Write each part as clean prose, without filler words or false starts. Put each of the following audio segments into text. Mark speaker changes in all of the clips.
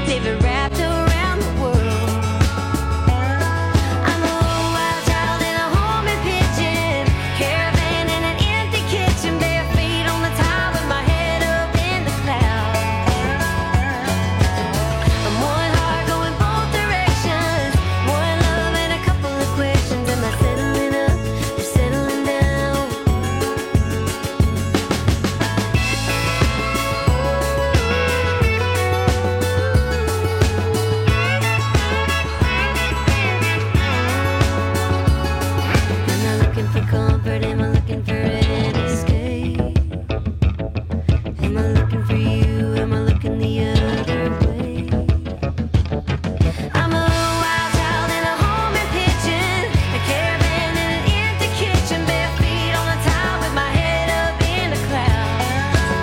Speaker 1: living wrapped around the world. I'm a wild child in a home and pigeon, caravan in an empty kitchen, bare feet on the tile with my head up in the clouds. I'm one heart going both directions, one love and a couple of questions. Am I settling up or settling down? Am I looking for comfort? Am I looking for an escape? Am I looking for you? Am I looking the other way? I'm a wild child in a home and pigeon, a caravan in an empty kitchen, bare feet on the tile with my head up in the clouds.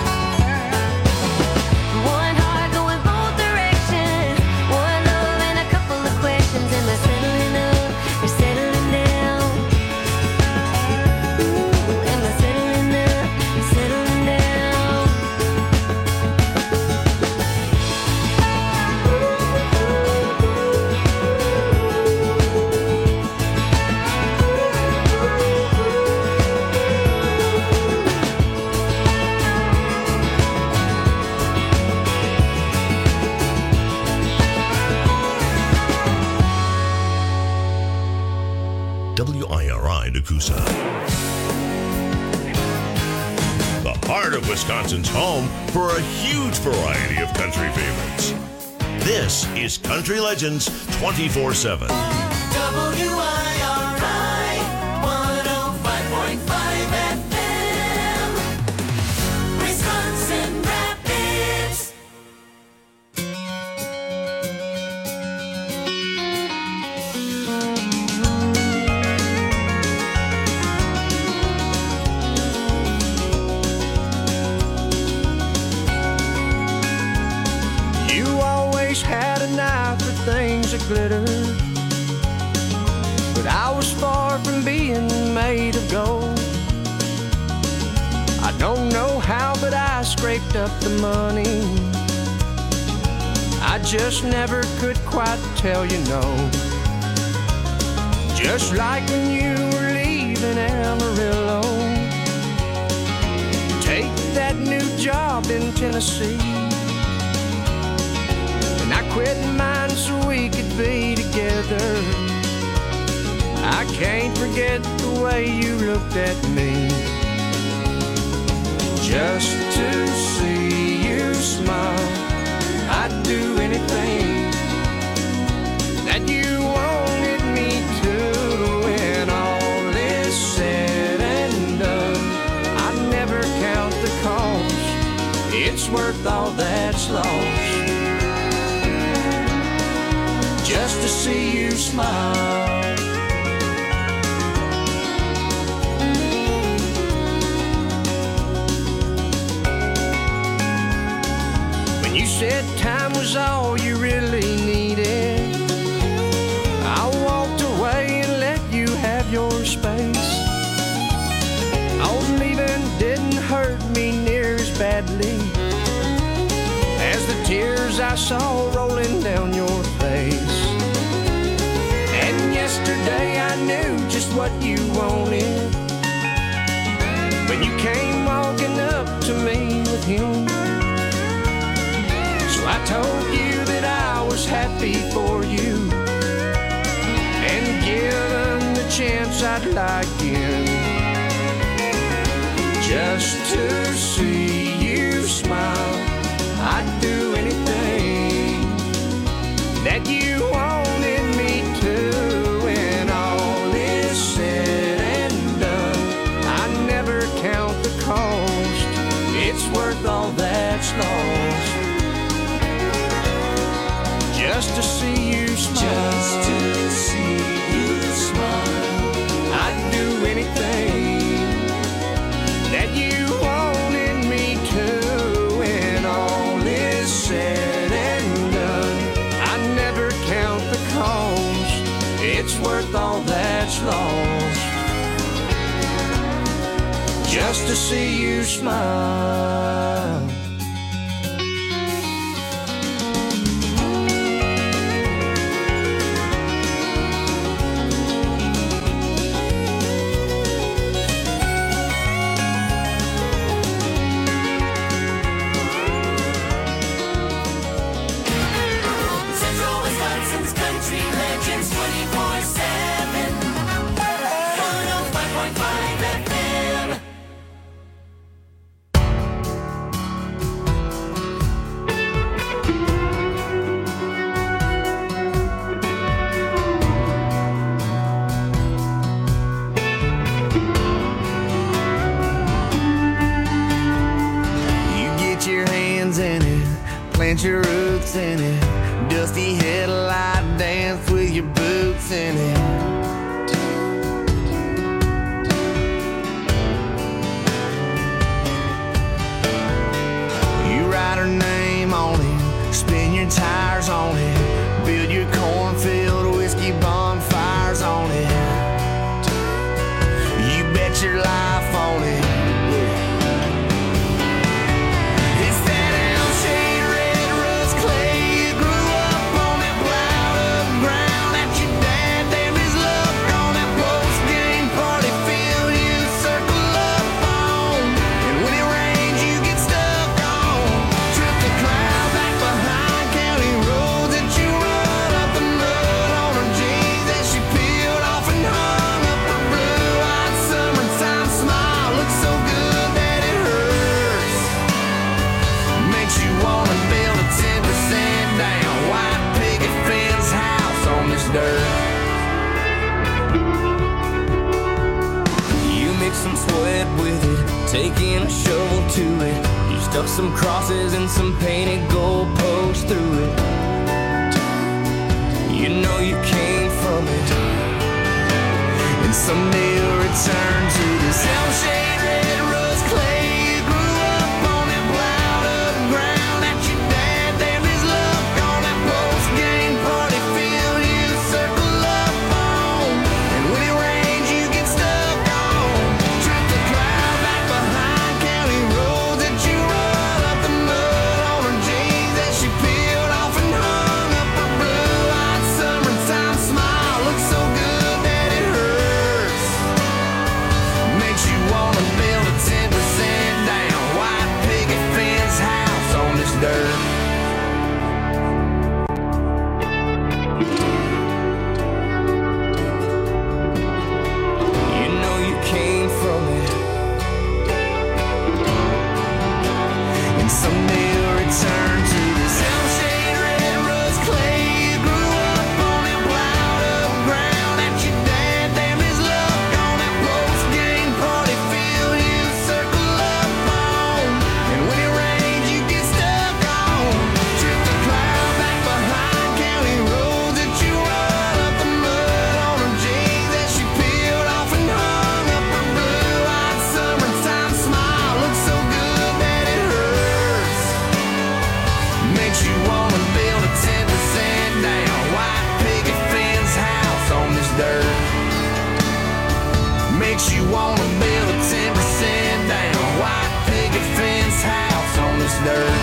Speaker 1: One heart going both directions, one love and a couple of questions. Am I settling up or settling down? Ooh, am I settling up or settling down?
Speaker 2: WIRI Nakusa. The heart of Wisconsin's home for a huge variety of country favorites. This is Country Legends 24/7.
Speaker 3: WIRI 105.5 FM, Wisconsin Rapids.
Speaker 4: You always had an eye for things that glitter, but I was far from being made of gold. I don't know how, but I scraped up the money. I just never could quite tell you no. Just like when you were leaving Amarillo, take that new job in Tennessee. And I quit mine so we could be together. I can't forget the way you looked at me. Just to see you smile, I'd do anything that you wanted me to. When all is said and done, I'd never count the cost. It's worth all that's lost, just to see you smile. When you said time was all you really needed, I walked away and let you have your space. Oh, leaving didn't hurt me near as badly as the tears I saw rolling down your face. And yesterday I knew just what you wanted when you came walking up to me with him. So I told you that I was happy for you, and given the chance I'd like in, just to see you smile. I'd do anything that you wanted me to. When all is said and done, I never count the cost. It's worth all that's lost, just to see you smile. Just to see you smile. I'd do anything that you wanted me to. When all is said and done, I never count the cost. It's worth all that's lost, just to see you smile.
Speaker 5: in it. Dusty headlight dance with your boots in it. You write her name on it, spin your tires on it, build your cornfield whiskey bonfires on it. You bet your life on it. It's that Elm-shaped red rust clay. You grew up on that plowed up ground that your dad damned his luck on that post-game party field you circle up on. And when it rains you get stuck on. Trip the cloud back behind county roads that you run up the mud on her jeans that she peeled off and hung up her blue-eyed summertime smile. Looks so good that it hurts. Makes you wanna build a 10% down white picket fence house on this dirt. You mix some sweat with it, taking a shovel to it. You stuck some crosses and some painted goalposts through it. You know you came from it, and someday you'll return to this Elm-shaped red rust clay. You grew up on that plowed up ground that your dad damned his luck on that post-game party field you circle up on. And when it rains you get stuck on. Trip the cloud back behind county roads that you run up the mud on her jeans that she peeled off and hung up her blue-eyed summertime smile. Looks so good that it hurts. Makes you wanna build a 10% down white picket fence house on this dirt. You know you came from it, and someday you'll return to this Elm-shaped red rust clay. You grew up on that plowed up ground that your dad damned his luck on that post-game party field you circle up on. And when it rains you get stuck on. Trip the cloud back behind county roads that you run up the mud on her jeans that she peeled off and hung up her blue-eyed summertime smile. Looks so good that it hurts. Makes you wanna build a 10% down white picket fence house on this dirt. Makes you wanna build a 10% down white picket fence house on this dirt.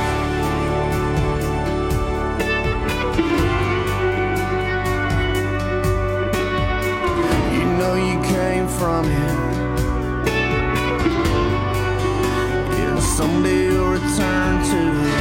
Speaker 5: You know you came from it, and someday you'll return to it.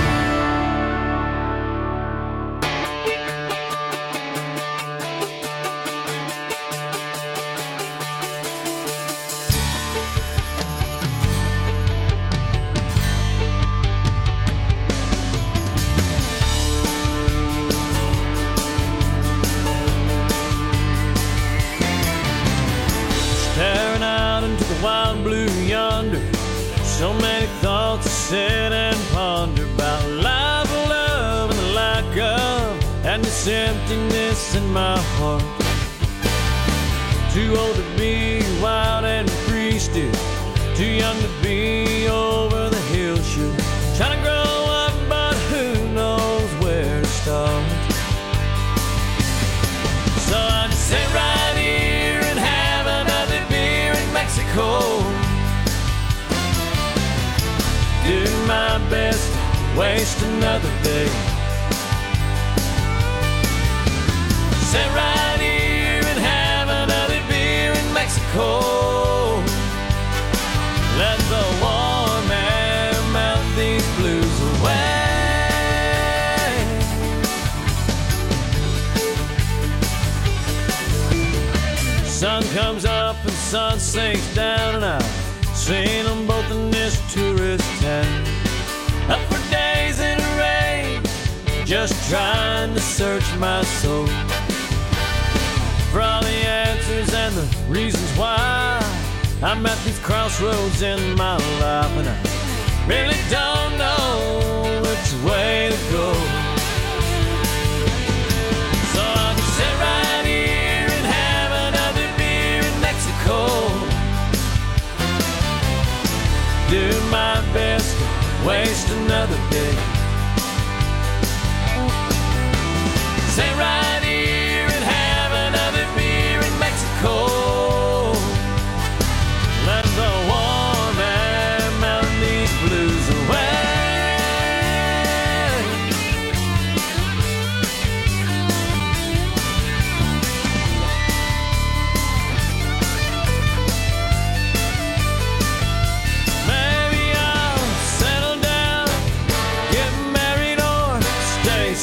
Speaker 6: Staring out into the wild blue yonder, so many thoughts to sit and ponder about life, love, and the lack of, and this emptiness in my heart. Too old to be wild and free still, too young to be over the hill shoot. Trying to grow up, but who knows where to start. So I just sit right here and have another beer in Mexico. Do my best to waste another day. Sit right here and have another beer in Mexico. Let the warm air melt these blues away. Sun comes up and sun sinks down, and I've seen them both in this tourist town. Up for days in the rain, just trying to search my soul for all the answers and the reasons why I'm at these crossroads in my life, and I really don't know which way to go.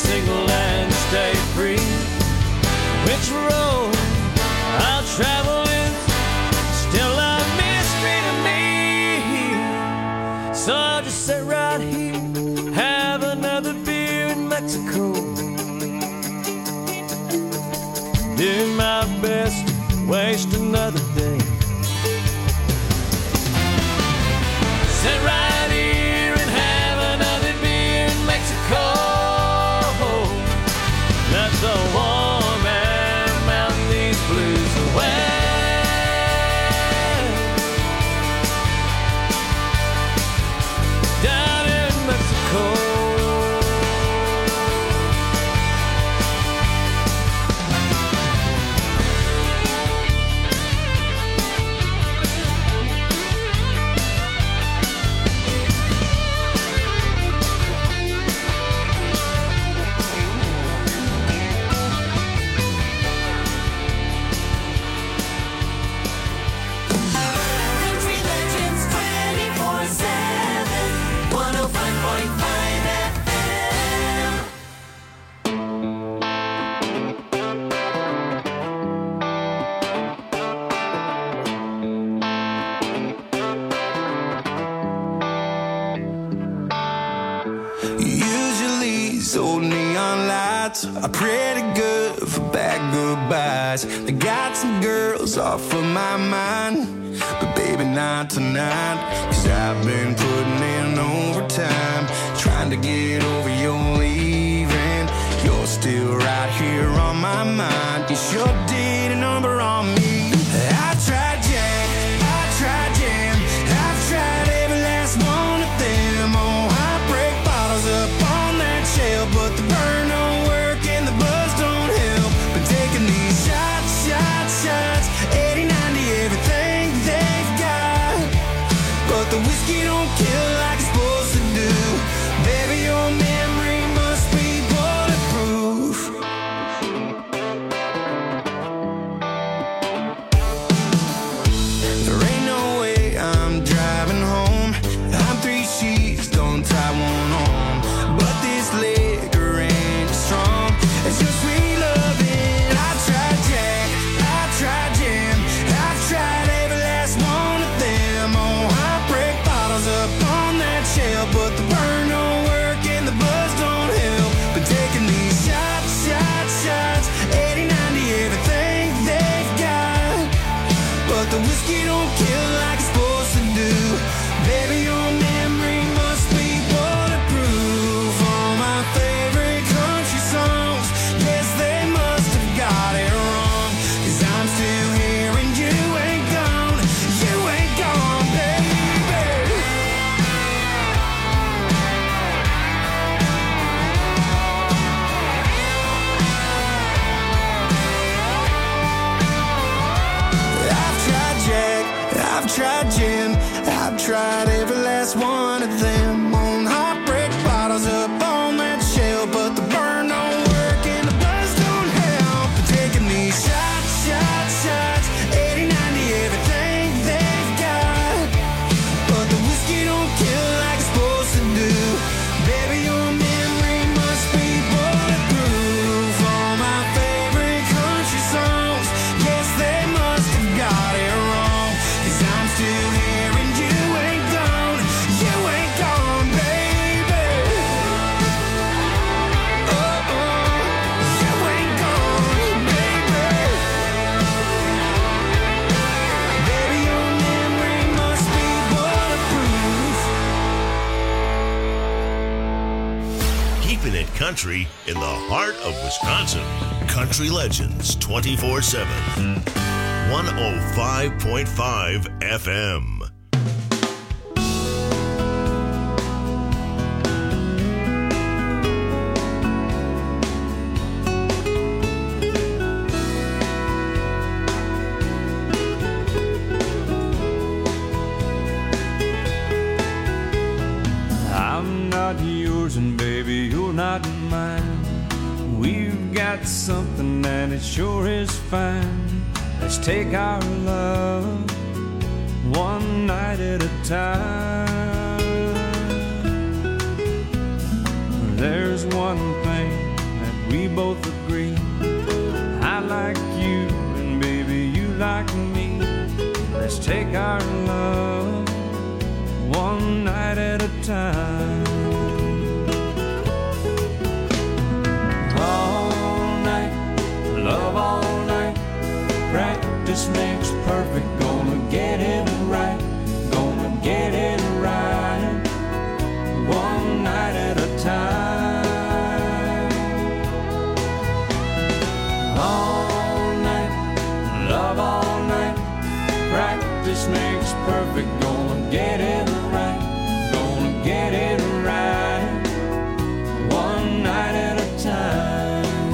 Speaker 6: single and stay free. Which road I'll travel is still a mystery to me. So I'll just sit right here, have another beer in Mexico, do my best to waste another day. Sit right here and have another beer in Mexico. Let the warm air melt these blues away. Down in Mexico.
Speaker 3: Country Legends 24/7, 105.5 FM.
Speaker 5: Usually these old neon lights are pretty good for bad goodbyes. They got some girls off of my mind, but baby not tonight. 'Cause I've been putting in overtime, trying to get over your leaving. You're still right here on my mind. You sure did a number on me. I've tried Jack, I've tried Jam, I've tried every last one of them. Oh, heartbreak bottles up on that shelf, but the burn don't work and the buzz don't help. Been taking these shots, shots, shots, 80, 90, everything they've got, but the whiskey don't kill like it's supposed to do. Baby, your memory must be bulletproof. There ain't no way I'm driving home. I'm 3 sheets, don't tie one on. But this liquor ain't strong. It's your sweet loving. I've tried Jack, I've tried Jam, I've tried every last one of them. Oh, heartbreak bottles up on that shelf, but the burn don't work and the buzz don't help. Been taking these shots, shots, shots, 80, 90, everything they've got, but the whiskey don't kill like it's supposed to do. Baby, your memory must be bulletproof. All my favorite country songs, yes, they must have got it wrong. 'Cause I'm still here and you ain't gone, baby. I've tried Jack, I've tried Jim, I've tried every last one of them. On heartbreak bottles up on that shelf, but the burn don't work and the buzz don't help. Taking these shots, shots, shots, 80, 90, everything they've got, but the whiskey don't kill like it's supposed to do. Baby, your memory must be bulletproof. All my favorite country songs, yes, they must have got it wrong. 'Cause I'm still here and you ain't gone, baby. Oh, you ain't gone, baby. Baby, your memory must be bulletproof.
Speaker 2: Keeping it country in the heart of Wisconsin. Country Legends 24/7. 105.5 FM.
Speaker 6: I'm not yours and baby, you're not mine. We've got something and it sure is fine. Let's take our love one night at a time. There's one thing
Speaker 4: Let's take our love one night at a time. All night, love all night. Practice makes perfect. Gonna get it right. Gonna get it right. One night at a time. All night, love all night. Practice makes perfect. Gonna get it right. Gonna get it right. One night at a time.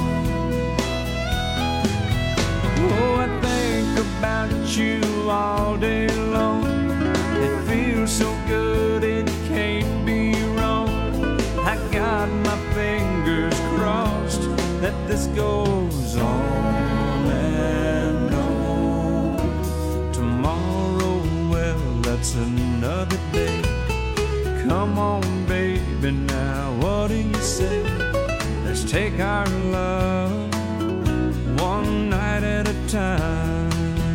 Speaker 4: Oh, I think about you all day long. It feels so good, it can't be wrong. I got my fingers crossed that this goes on and on. Tomorrow, well, that's another day. Come on, baby, now what do you say? Let's take our love one night at a time.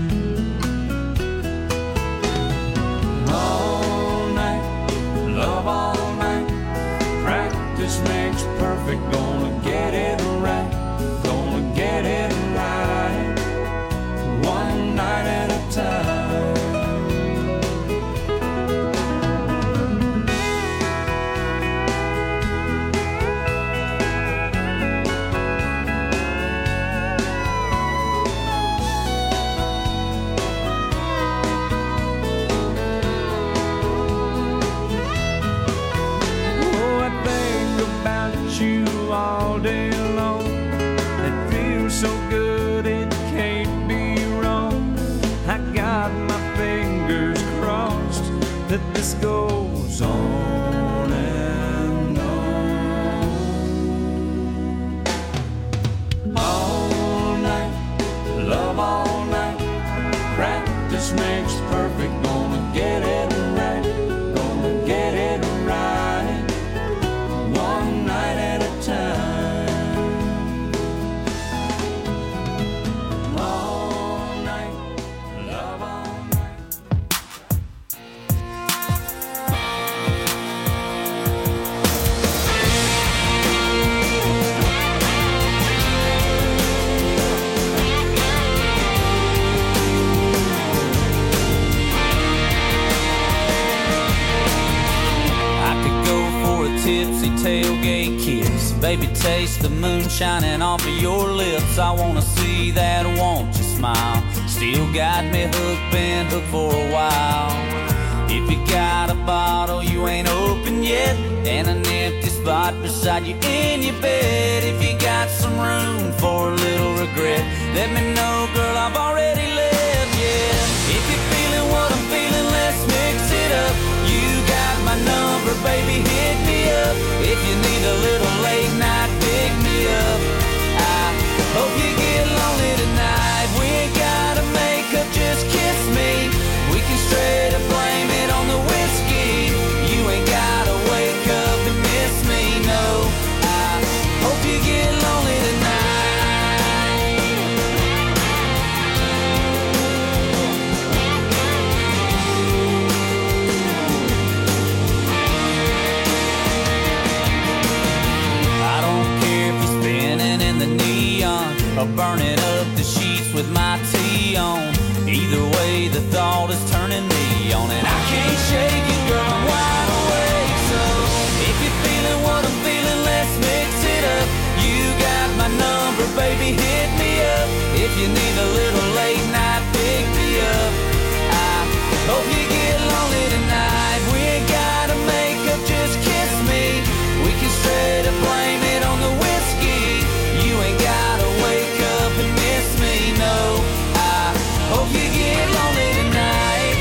Speaker 4: All night, love all night. Practice makes perfect. Gonna get it right. Gonna get it right. One night at a time. All day long, it feels so good, it can't be wrong. I got my fingers crossed that this goes on and on. All night, love all night. Practice makes perfect. Gonna get it right. Gonna get it right. One night at a time. All night, love all night.
Speaker 7: I could go for a tipsy tailgate kiss. Baby, taste the moon shining off of your lips. I wanna see that, won't you smile? Still got me hooked, been hooked for a while. If you got a bottle you ain't opened yet, and an empty spot beside you in your bed, if you got some room for a little regret, let me know, girl, I've already left, yeah. If you're feeling what I'm feeling, let's mix it up. You got my number, baby, hit me up. If you need a little late night, pick me up. I hope you get lonely tonight. We ain't gotta make up, just kiss me. We can straight up blame it on the whiskey. You ain't gotta wake up and miss me, no. I hope you get lonely tonight. I don't care if you're spinning in the neon or burning up the sheets with my tea on. Either way, the thought is turning me on, and I can't shake it, girl, I'm wide awake. So if you're feeling what I'm feeling, let's mix it up. You got my number, baby, hit me up. If you need a little late night, pick me up. I hope you get lonely tonight. We ain't gotta make up, just kiss me. We can straight up blame it on the whiskey. You ain't gotta wake up and miss me, no. I hope you get lonely tonight.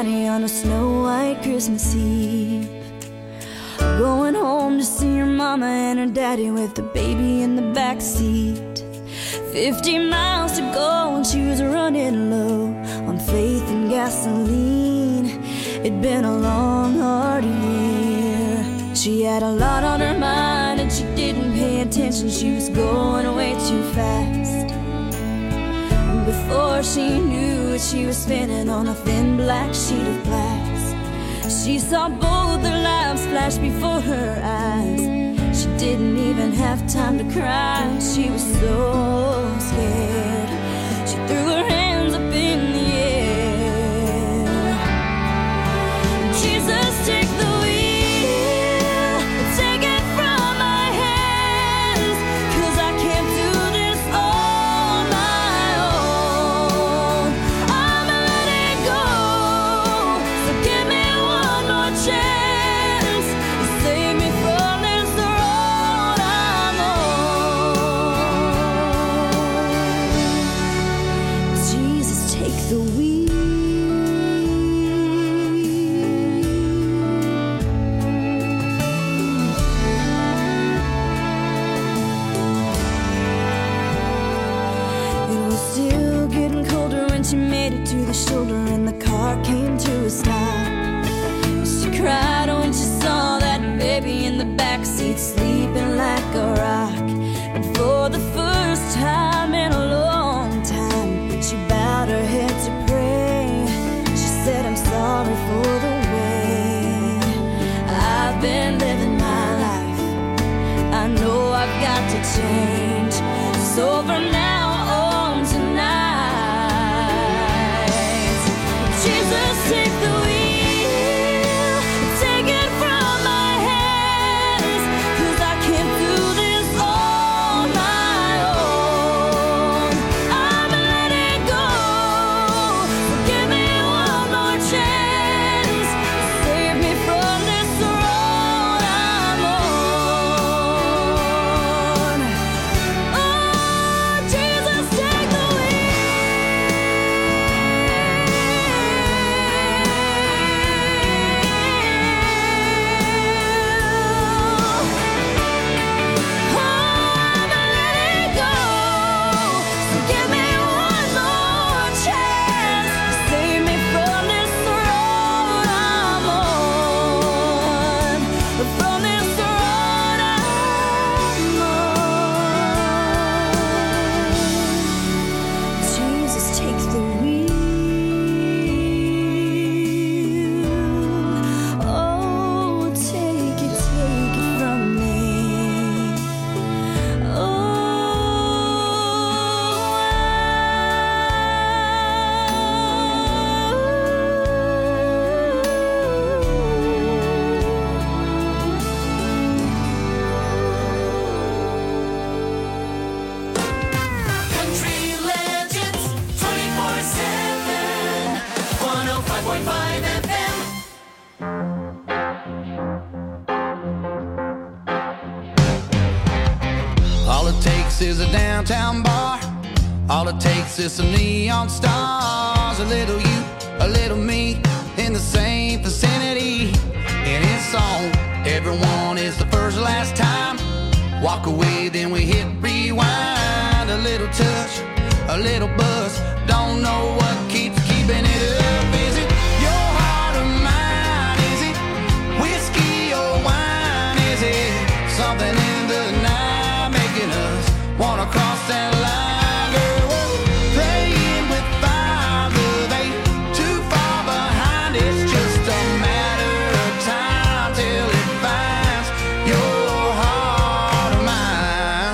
Speaker 1: Cincinnati on a snow white Christmas Eve. Going home to see her mama and her daddy with the baby in the back seat. 50 miles to go and she was running low on faith and gasoline. It'd been a long, hard year. She had a lot on her mind and she didn't pay attention. She was going way too fast. And before she knew it, she was spinning on a thin black sheet of glass. She saw both their lives flash before her eyes. She didn't even have time to cry. She was so scared. She threw her hands up in the air. Jesus, take the wheel, take it from my hands, 'cause I can't do this on my own. I'ma let it go, so give me one more chance to save me from this road I'm on. Jesus, take the wheel. It was still getting colder when she made it to the shoulder and the car came to a stop. She cried when she saw that baby in the backseat sleeping like a rock. And for the first time in a long time, she bowed her head to pray. She said, I'm sorry for the way I've been living my life. I know I've got to change. So from now on tonight, Jesus, take the wheel, take it from my hands, 'cause I can't do this on my own. I'ma let it go, so give me one more chance, save me from this road I'm on. Oh, Jesus, take the
Speaker 3: Country Legends 24/7, 105.5 FM.
Speaker 5: All it takes is a downtown bar. All it takes is some neon stars. A little you, a little me, in the same vicinity. And it's on. Everyone is the first last time. Walk away, then we hit rewind. A little touch, a little buzz. Don't know what keeps keeping it up. Is it your heart or mine? Is it whiskey or wine? Is it something in the night making us wanna cross that line? Girl, we're playing with fire, love ain't too far behind. It's just a matter of time till it finds your heart or mine.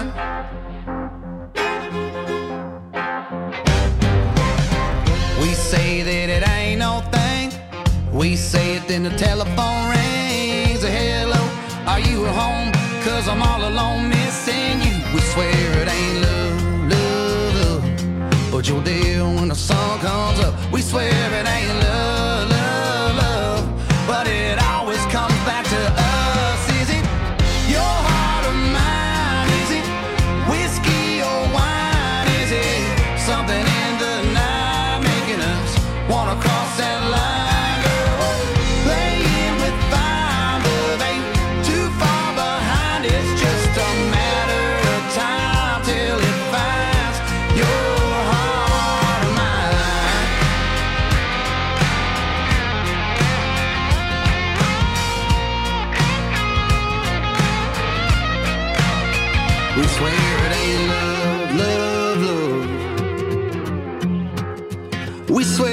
Speaker 5: We say that it ain't no thing. We say it, then the telephone rings. A hello, are you at home? 'Cause I'm all alone missing you. We swear it ain't love, love, love, but you're there when the sun comes up. We swear it ain't love, love, love, but it always comes back to us. Is it your heart or mine? Is it whiskey or wine? Is it something in the night making us wanna cross that line?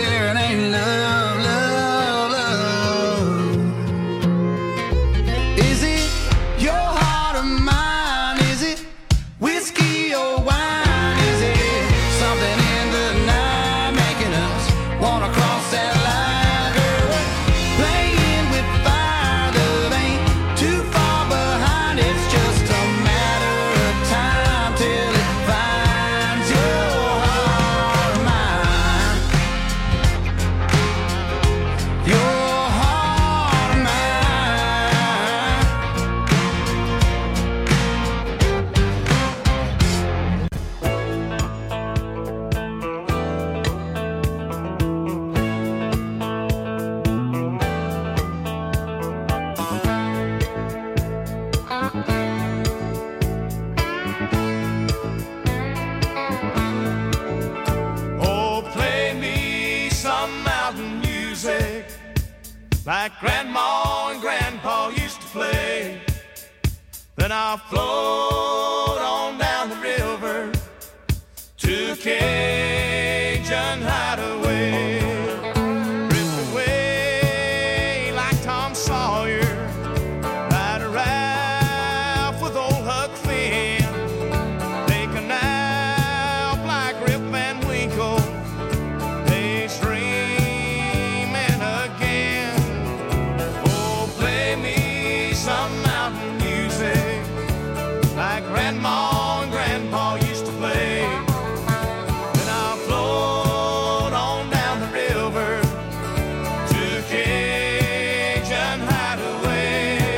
Speaker 5: there, it ain't love, love, love. Is it your heart or mine? Is it whiskey or wine? Is it something in the night making us wanna cross that line? Girl, we're playing with fire, love ain't too far behind. It's just a matter of time till it finds your heart or mine. Your heart or mine.
Speaker 8: Oh, play me some mountain music like Grandma and Grandpa used to play. Then I'll float on down the river to a Cajun hideaway. Drift away like Tom Sawyer, ride a raft with old Huck Finn. Take a nap like Rip Van Winkle, daydreaming again. Oh, play me some mountain music like Grandma and Grandpa used to play. Then I'll float on down the river to a Cajun hideaway.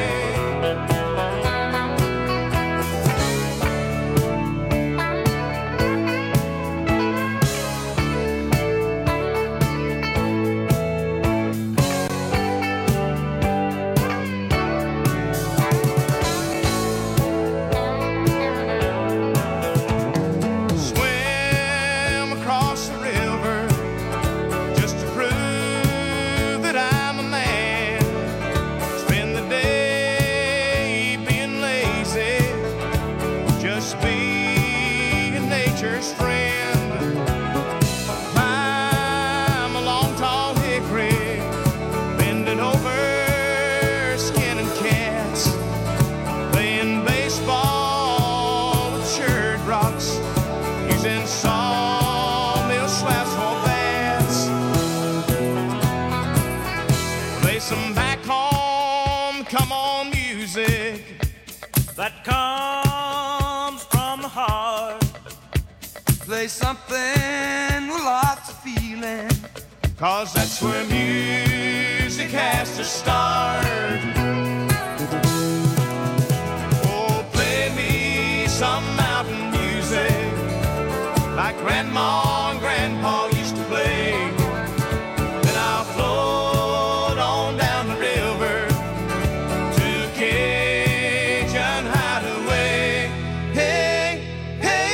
Speaker 8: Swim across the river just to prove that I'm a man. Spend the day being lazy, just being nature's friend. Climb a long tall hickory, bending over, skinning cats, playing baseball with church rocks, using sawmill slabs for bats. Play some back home, come on music that comes from the heart.
Speaker 5: Play something with lots of feeling.
Speaker 8: 'Cause that's where music has to start. Oh, play me some mountain music like Grandma and Grandpa used to play. Then I'll float on down the river to a Cajun hideaway. Hey, hey.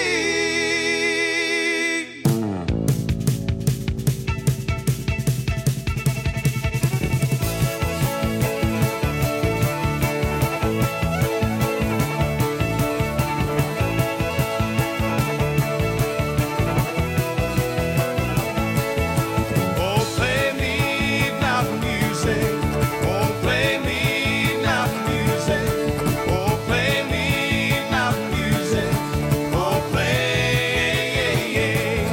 Speaker 8: Oh, play me mountain music. Oh, play me mountain music. Oh, play me mountain music. Oh, play.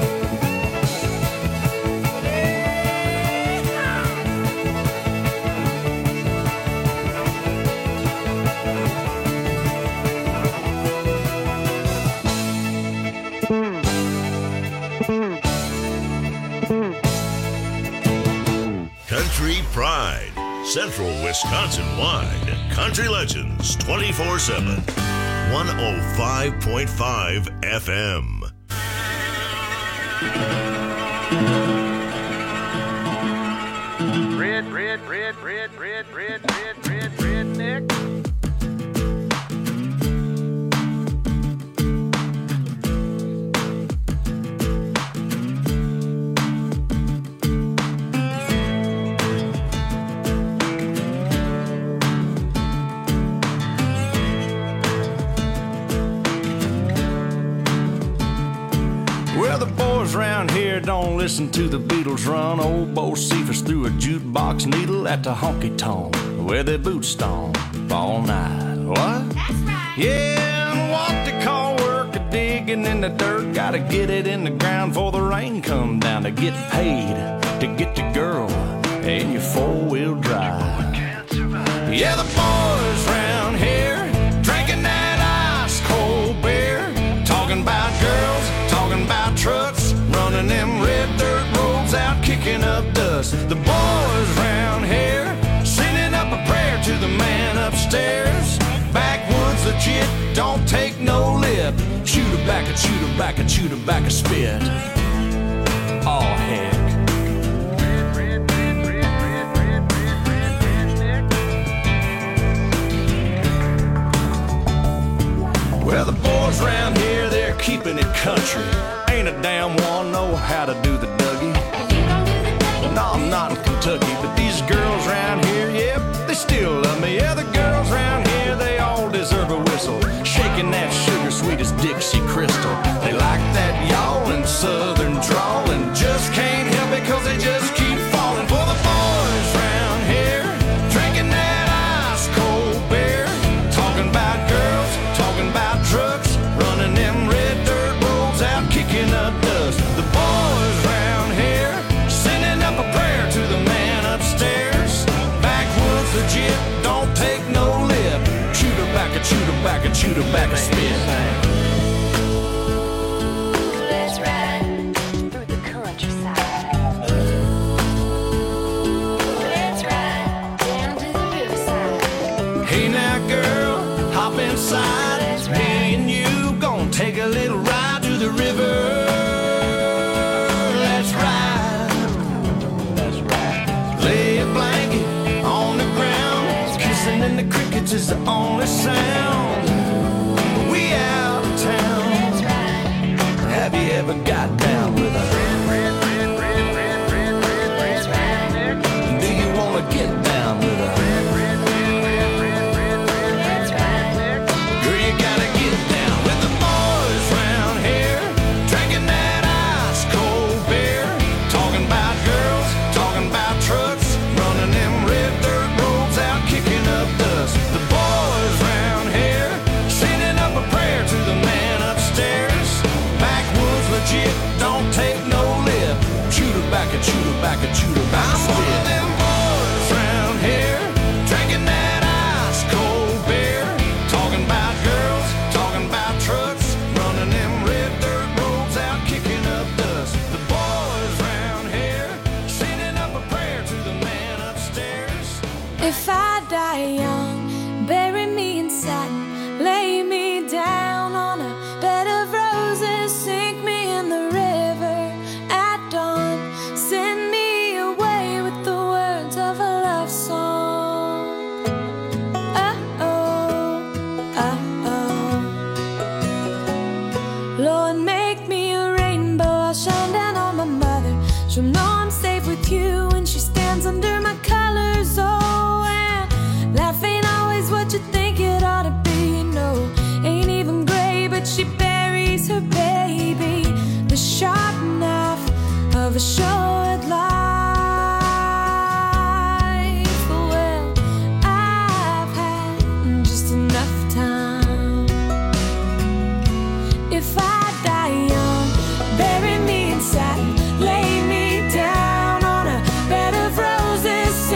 Speaker 2: Country Pride, Central Wisconsin wide. Country Legends 24/7. 105.5 FM.
Speaker 6: Redneck.
Speaker 8: Well, the boys round here
Speaker 4: there, don't listen to the Beatles run. Old Bo Cephas threw a jukebox needle at the honky-tonk where they boot stomp all night. What? That's right. Yeah, and what they call work a digging in the dirt. Gotta get it in the ground before the rain come down to get paid, to get the girl in your four-wheel drive. Yeah, the boys round here drinking that ice-cold beer, talking about girls, talking about trucks, running them red dirt roads out, kicking up dust. The boys round here sending up a prayer to the man upstairs. Backwoods legit, don't take no lip. Shoot her back and shoot her back and shoot her back a spit. Oh, heck. Well, the boys round here, they're keeping it country. Ain't a damn one know how to do the Dougie. No, I'm not in Kentucky, but these girls round here, yep, they still love me. Yeah, the girls round here, they all deserve a whistle. Shaking that sugar sweet as Dixie Crystal. They like that yawling southern drawl and just can't help it cause they just keep falling for the boys round here, drinking that ice-cold beer, talking about girls, talking about trucks, running them red dirt roads out, kicking up dust. The boys round here sending up a prayer to the man upstairs. Backwoods legit, don't take no lip. Shoot her back and shoot her back and shoot her back a spit.
Speaker 9: Let's ride through the countryside. Let's ride down to the riverside.
Speaker 4: Hey now girl, hop inside. Me and you gon' take a little ride to the river. Let's ride. Let's ride. Lay a blanket on the ground. Kissing in the crickets is the only sound. We out of town. Have you ever got down with her? Do you wanna get down with her? Girl, you gotta get down with the boys round here, drinking that ice-cold beer, talking about girls, talking about trucks, running them red dirt roads out, kicking up dust. The boys round here, sending up a prayer to the man upstairs. Backwoods legit, don't take no lip. Shoot her back and shoot her back and shoot her back. I'm one of them boys round here, drinking that ice-cold beer, talking about girls, talking about trucks, running them red dirt roads out, kicking up dust. The boys round here, sending up a prayer to the man upstairs.
Speaker 1: If I die young, bury me in satin, lay me down on a bed of roses, sink me in the river at dawn, send me away with the words of a love song. Oh, oh, Lord, make me a rainbow, I'll shine down on my mother. She'll know I'm safe with you when she stands under my colors. Oh, and life ain't always what you think it ought to be. No, ain't even gray, but she buries her baby. The sharp knife of a short life. Well, I've had just enough time. If I die young, bury me in satin, lay me down on a bed of roses,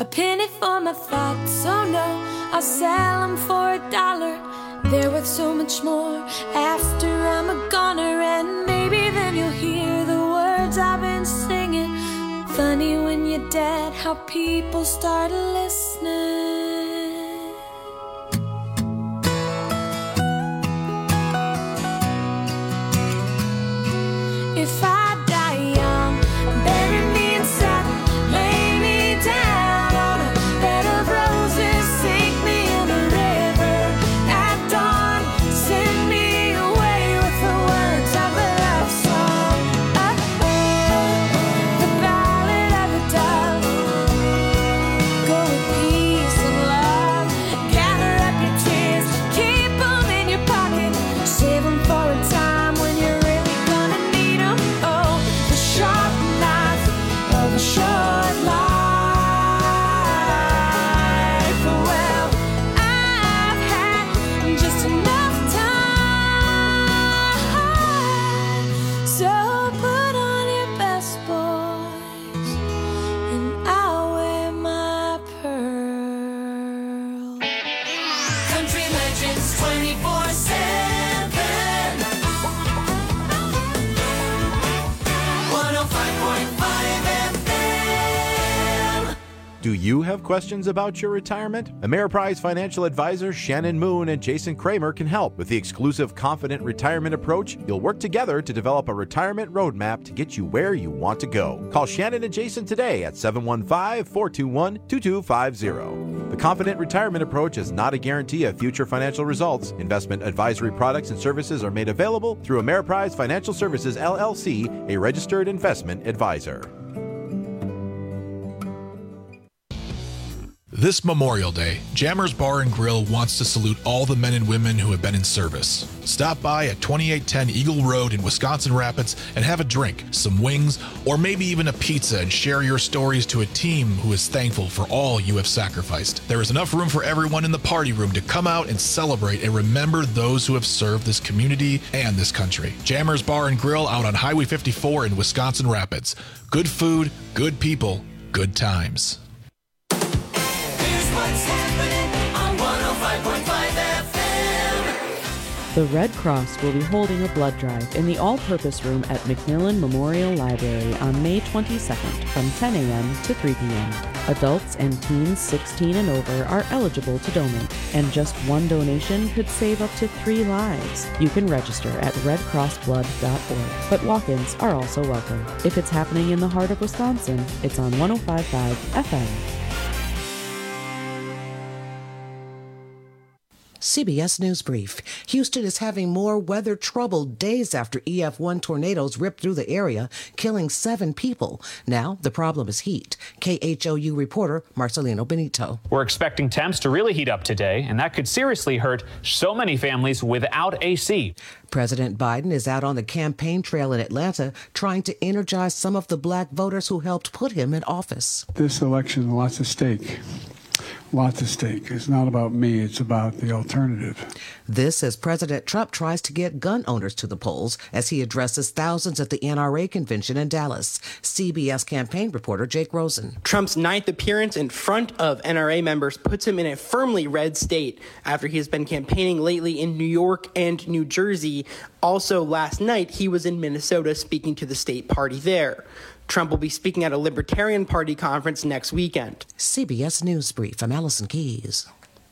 Speaker 1: A penny for my thoughts, oh no, I'll sell them for $1. They're worth so much more after I'm a goner, and maybe then you'll hear the words I've been singing. Funny when you're dead, how people start listening. If I die young, bury me in satin, lay me down on a bed of roses, sink me in the river at dawn, send me away with the words of a love song. The ballad of a dove. Go with peace and love. Gather up your tears, keep them in your pocket, save them for a time when you're really gonna need them. Oh, the sharp knife of a short life. Well, I've had just enough time. So put on your best, boys, and I'll wear my pearl.
Speaker 3: Country legends 24/7. 105.5 FM.
Speaker 10: Do you have questions about your retirement? Ameriprise financial advisors Shannon Moon and Jason Kramer can help with the exclusive Confident Retirement Approach. You'll work together to develop a retirement roadmap to get you where you want to go. Call Shannon and Jason today at 715-421-2250. The Confident Retirement Approach is not a guarantee of future financial results. Investment advisory products and services are made available through Ameriprise Financial Services, LLC, a registered investment advisor.
Speaker 11: This Memorial Day, Jammers Bar and Grill wants to salute all the men and women who have been in service. Stop by at 2810 Eagle Road in Wisconsin Rapids and have a drink, some wings, or maybe even a pizza and share your stories to a team who is thankful for all you have sacrificed. There is enough room for everyone in the party room to come out and celebrate and remember those who have served this community and this country. Jammers Bar and Grill out on Highway 54 in Wisconsin Rapids. Good food, good people, good times.
Speaker 3: Here's what's happening on 105.5 FM.
Speaker 12: The Red Cross will be holding a blood drive in the all-purpose room at McMillan Memorial Library on May 22nd from 10 a.m. to 3 p.m. Adults and teens 16 and over are eligible to donate, and just one donation could save up to 3 lives. You can register at redcrossblood.org, but walk-ins are also welcome. If it's happening in the heart of Wisconsin, it's on 105.5 FM.
Speaker 13: CBS News Brief. Houston is having more weather trouble days after EF1 tornadoes ripped through the area, killing 7 people. Now, the problem is heat. KHOU reporter Marcelino Benito.
Speaker 14: We're expecting temps to really heat up today, and that could seriously hurt so many families without AC.
Speaker 13: President Biden is out on the campaign trail in Atlanta trying to energize some of the black voters who helped put him in office.
Speaker 15: This election, lots at stake. Lots at stake. It's not about me, it's about the alternative.
Speaker 13: This as President Trump tries to get gun owners to the polls as he addresses thousands at the NRA convention in Dallas. CBS campaign reporter Jake Rosen.
Speaker 16: Trump's 9th appearance in front of NRA members puts him in a firmly red state after he has been campaigning lately in New York and New Jersey. Also last night, he was in Minnesota speaking to the state party there. Trump will be speaking at a Libertarian Party conference next weekend.
Speaker 13: CBS News Brief. I'm Allison Keys.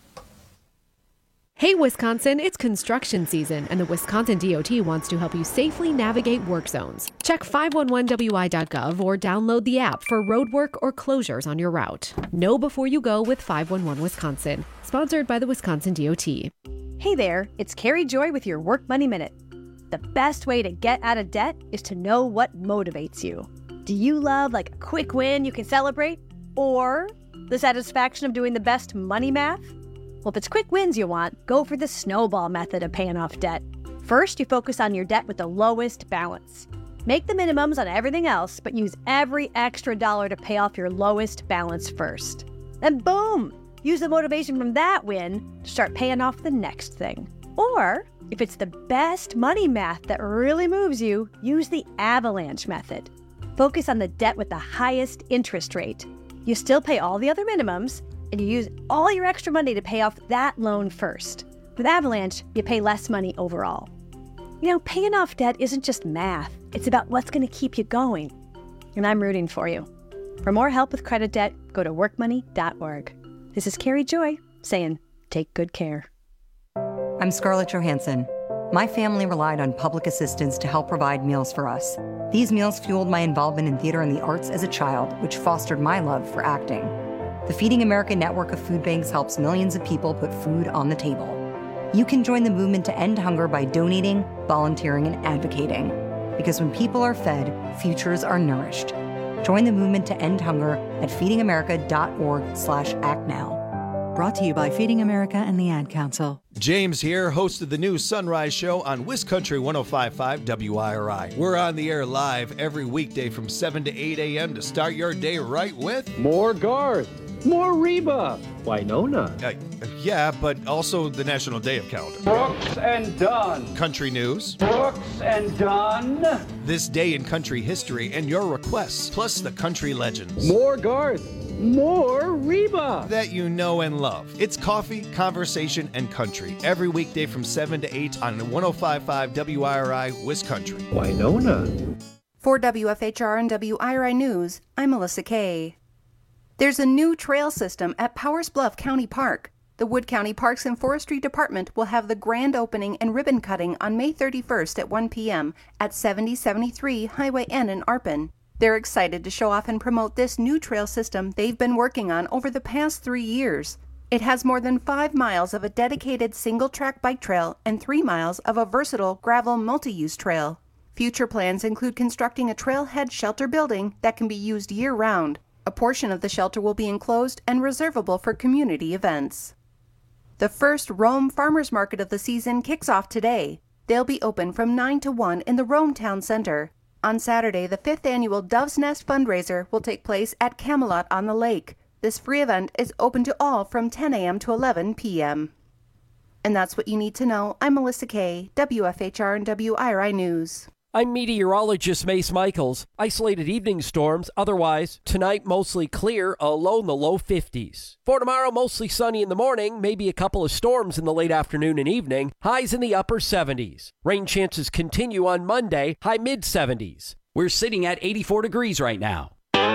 Speaker 17: Hey Wisconsin, it's construction season, and the Wisconsin DOT wants to help you safely navigate work zones. Check 511wi.gov or download the app for roadwork or closures on your route. Know before you go with 511 Wisconsin, sponsored by the Wisconsin DOT.
Speaker 18: Hey there, it's Carrie Joy with your Work Money Minute. The best way to get out of debt is to know what motivates you. Do you love like a quick win you can celebrate? Or the satisfaction of doing the best money math? Well, if it's quick wins you want, go for the snowball method of paying off debt. First, you focus on your debt with the lowest balance. Make the minimums on everything else, but use every extra dollar to pay off your lowest balance first. Then boom! Use the motivation from that win to start paying off the next thing. Or, if it's the best money math that really moves you, use the avalanche method. Focus on the debt with the highest interest rate. You still pay all the other minimums, and you use all your extra money to pay off that loan first. With Avalanche, you pay less money overall. You know, paying off debt isn't just math. It's about what's going to keep you going. And I'm rooting for you. For more help with credit debt, go to workmoney.org. This is Carrie Joy saying, take good care.
Speaker 19: I'm Scarlett Johansson. My family relied on public assistance to help provide meals for us. These meals fueled my involvement in theater and the arts as a child, which fostered my love for acting. The Feeding America network of food banks helps millions of people put food on the table. You can join the movement to end hunger by donating, volunteering, and advocating. Because when people are fed, futures are nourished. Join the movement to end hunger at feedingamerica.org/actnow.
Speaker 20: Brought to you by Feeding America and the Ad Council.
Speaker 21: James here, host of the new Sunrise Show on WisCountry 105.5 WIRI. We're on the air live every weekday from 7 to 8 a.m. to start your day right with...
Speaker 22: More Garth, more Reba, Winona.
Speaker 21: Yeah, but also the National Day of Calendar.
Speaker 22: Brooks and Dunn.
Speaker 21: Country news.
Speaker 22: Brooks and Dunn.
Speaker 21: This day in country history and your requests, plus the country legends.
Speaker 22: More Garth. More Reba.
Speaker 21: That you know and love. It's coffee, conversation, and country. Every weekday from 7 to 8 on 105.5 WIRI, WisCountry.
Speaker 22: Winona.
Speaker 23: For WFHR and WIRI News, I'm Melissa Kay. There's a new trail system at Powers Bluff County Park. The Wood County Parks and Forestry Department will have the grand opening and ribbon cutting on May 31st at 1 p.m. at 7073 Highway N in Arpin. They're excited to show off and promote this new trail system they've been working on over the past 3 years. It has more than 5 miles of a dedicated single-track bike trail and 3 miles of a versatile gravel multi-use trail. Future plans include constructing a trailhead shelter building that can be used year-round. A portion of the shelter will be enclosed and reservable for community events. The first Rome Farmers Market of the season kicks off today. They'll be open from 9 to 1 in the Rome Town Center. On Saturday, the 5th annual Dove's Nest fundraiser will take place at Camelot on the Lake. This free event is open to all from 10 a.m. to 11 p.m. And that's what you need to know. I'm Melissa Kay, WFHR and WIRI News.
Speaker 24: I'm meteorologist Mace Michaels. Isolated evening storms, otherwise tonight mostly clear, a low in the low 50s. For tomorrow, mostly sunny in the morning, maybe a couple of storms in the late afternoon and evening, highs in the upper 70s. Rain chances continue on Monday, high mid 70s.
Speaker 25: We're sitting at 84 degrees right now.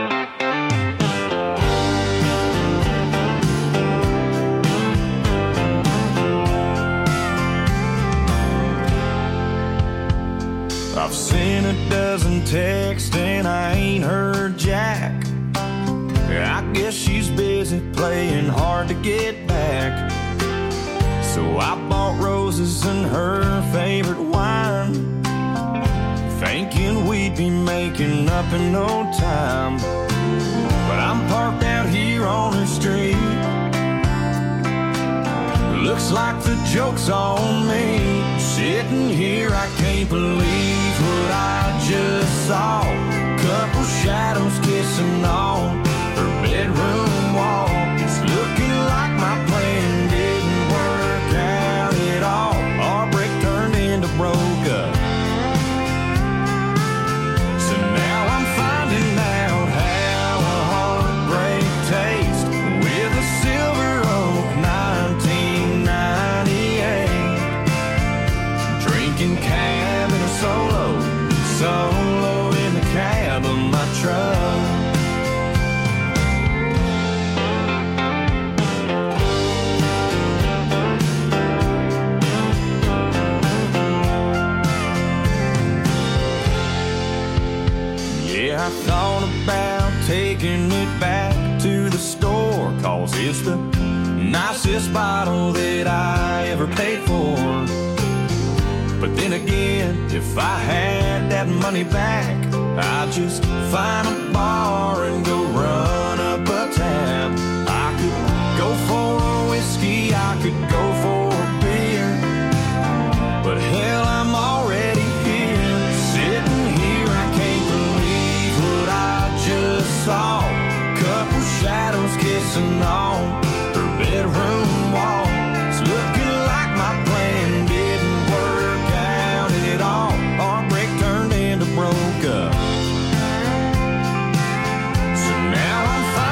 Speaker 8: I've seen a dozen texts and I ain't heard jack. I guess she's busy playing hard to get back. So I bought roses and her favorite wine, thinking we'd be making up in no time. But I'm parked out here on her street. Looks like the joke's on me. Sitting here, I can't believe what I just saw. Couple shadows kissing on her bedroom wall. It's looking like my plan didn't work out at all. Our break turned into broke up. So now I'm finding out how a heartbreak tastes with a Silver Oak 1998. Drinking cab in a solo in the cab of my truck. Yeah, I thought about taking it back to the store, 'cause it's the nicest bottle that I ever paid for. But then again, if I had that money back, I'd just find a bar and go run up a tab. I could go for a whiskey, I could go for a beer, but hell, I'm already here. Sitting here, I can't believe what I just saw. Couple shadows kissing on her bedroom wall. It's looking like my plan didn't work out at all. Our break turned into broke up. So now I'm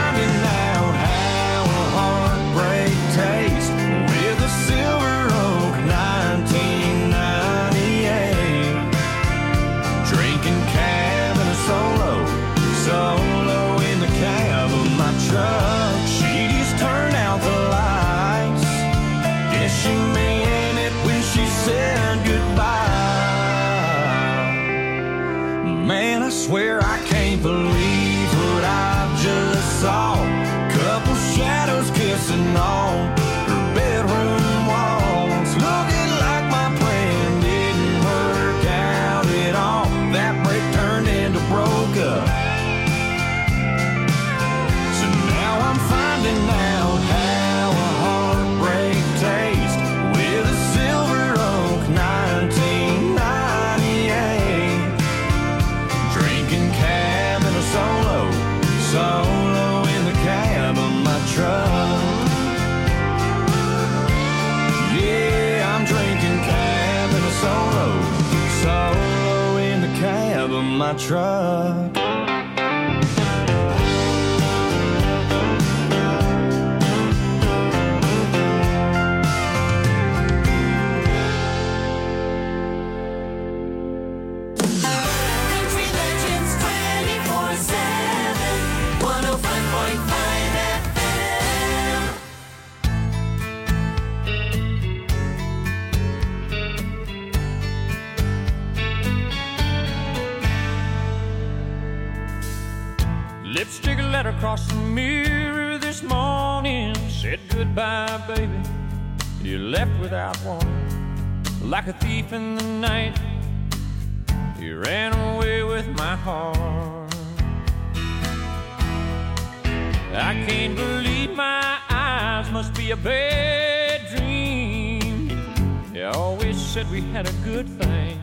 Speaker 8: goodbye. Man, I swear I can't believe what I just saw. Couple shadows kissing on her bedroom walls, looking like my plan didn't work out at all. That break turned into broke up. So now I'm finding out how a heartbreak tastes with a Silver Oak 1998. Drinking cab in a solo in the cab of my truck. Yeah, I'm drinking cab in a solo in the cab of my truck.
Speaker 3: Country Legends 24/7, 105.5 FM.
Speaker 4: Lipstick letter across the mirror this morning said goodbye, baby. You left without warning, like a thief in the night. You ran away with my heart. I can't believe my eyes, must be a bad dream. You always said we had a good thing.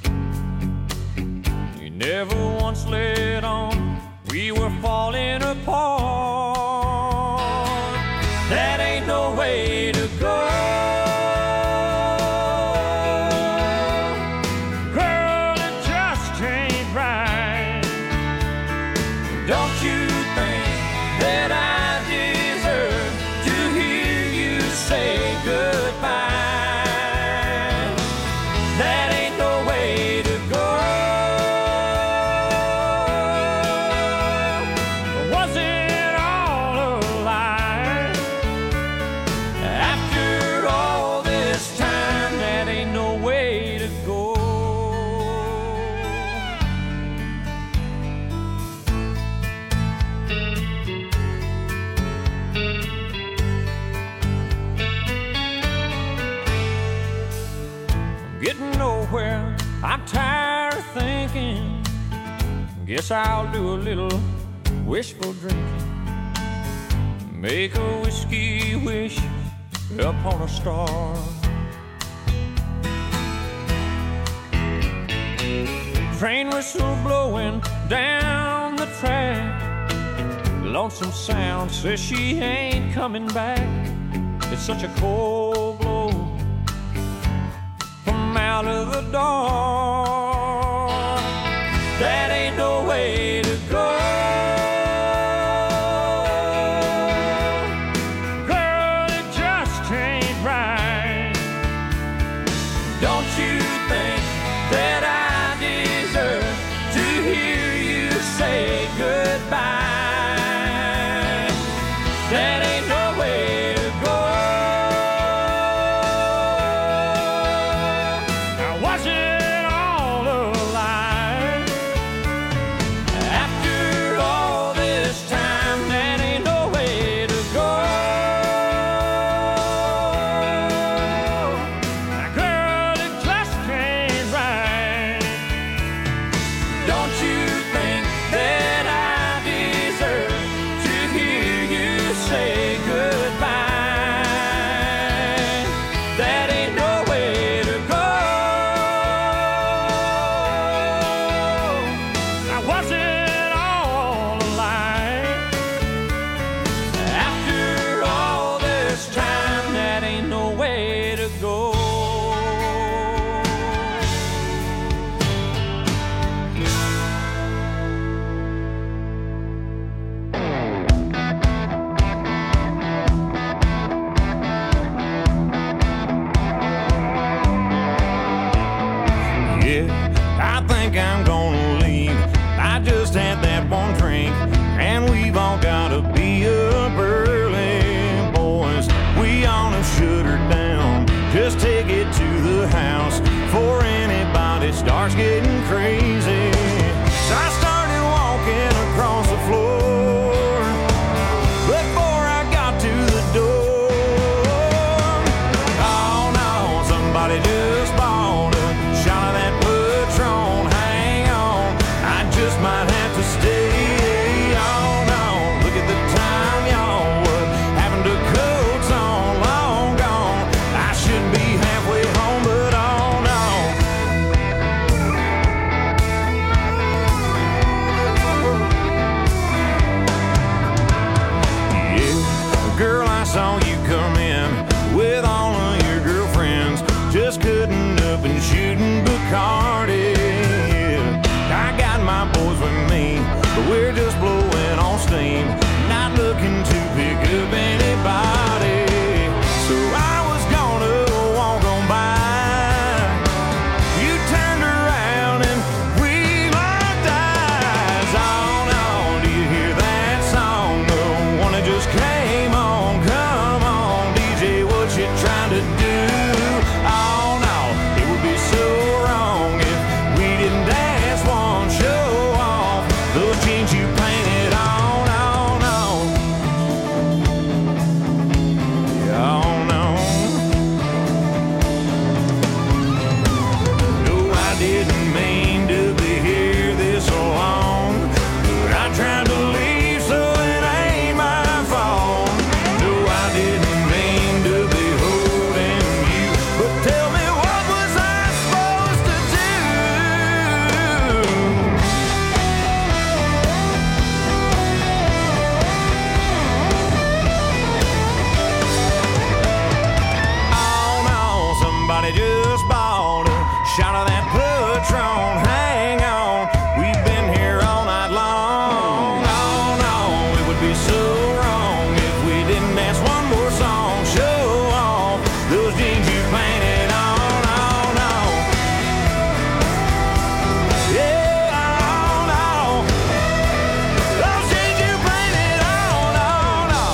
Speaker 4: You never once let on we were falling apart. That ain't no way to go. Girl, it just ain't right. Don't you think that I deserve to hear you say goodbye? That ain't no way to go. Was it all a lie? After all this time, that ain't no way to go. I'm getting nowhere, I'm tired of thinking. Guess I'll do a little wishful drinking. Make a whiskey wish upon a star. Train whistle blowing down the track. Lonesome Sound says she ain't coming back. It's such a cold blow from out of the dark. That ain't no way to go. Girl, it just ain't right. Don't you think that I deserve to hear you say goodbye? That ain't no way to go. Now was it all a lie? After all this time, that ain't no way to go. Now, girl, it just ain't right. Don't you think that I deserve to hear you say goodbye? That ain't no way to go. Now was it all a lie? After all this time, that ain't no way to go.
Speaker 8: Yeah, I think I'm gonna leave. I just had that one drink, and we've all gotta be up early, boys. We all have shut her down. Just take it to the house for
Speaker 4: starts getting crazy. So I started walking across the floor before I got to the door. Oh no, somebody just bought a shot of that Patron. Hang on, I just might have to stay. Oh no, look at the time, y'all. What happened to coats on? Long gone. I should be halfway home, but oh no. Yeah, girl, I saw you come in with all of your girlfriends, just cutting up and shooting Bacardi. Yeah, I got my boys with me, but we're just blowing on steam, not looking to pick up anybody. So I was gonna walk on by. You turned around and we locked eyes. Oh no, do you hear that song? The one that just came on. Come on, DJ, what you trying to do? Oh no, it would be so wrong if we didn't dance one, show off those jeans you painted on. Oh no, yeah, oh no. No, I didn't mean to be here this long, but I tried to leave, so it ain't my fault. No, I didn't mean to be holding you, but tell me, what was I supposed to do? Oh no, somebody just bought a shot of that Patron. Hang on, we've been here all night long. Oh no, it would be so wrong if we didn't dance one more song. Show off those jeans you painted on. Oh no, yeah, oh no, those jeans you painted on. Oh no.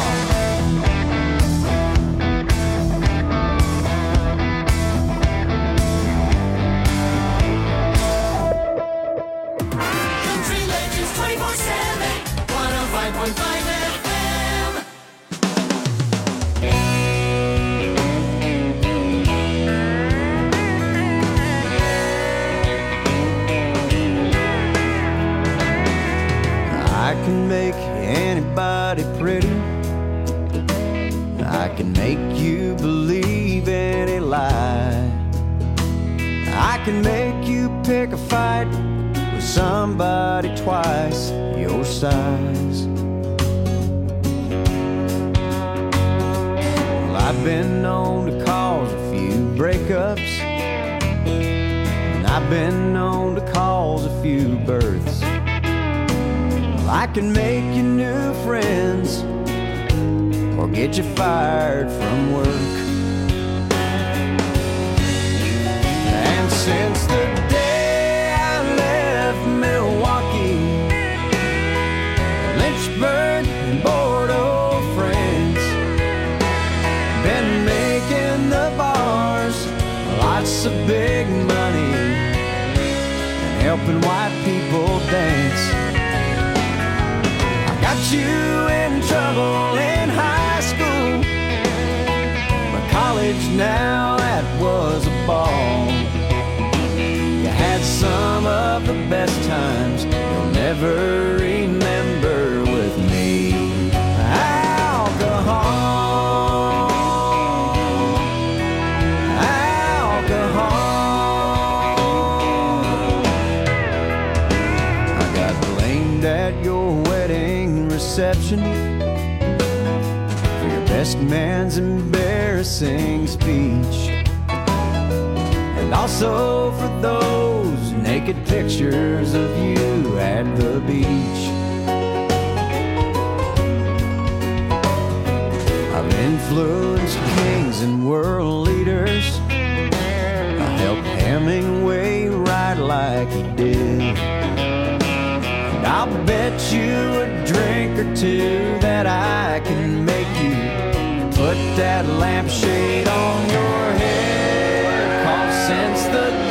Speaker 3: Country Legends 24/7, 105.5 FM.
Speaker 2: I can make anybody pretty. I can make you believe any lie. I can make you pick a fight with somebody twice your size. Well, I've been known to cause a few breakups, and I've been known to cause a few births. Well, I can make you new friends or get you fired from work. And since the day I left Milwaukee, Lynchburg and Bordeaux, France, been making the bars lots of big money and helping white people dance. I got you in trouble in high school, but college now, that was a ball. You had some of the best times you'll never remember with me. Alcohol, alcohol. I got blamed at your wedding reception for your best man's embarrassing speech, and also for those naked pictures of you at the beach. I've influenced kings and world leaders. I helped Hemingway write like he did. And I'll bet you a drink or two that I can make you put that lampshade on your head. 'Cause since the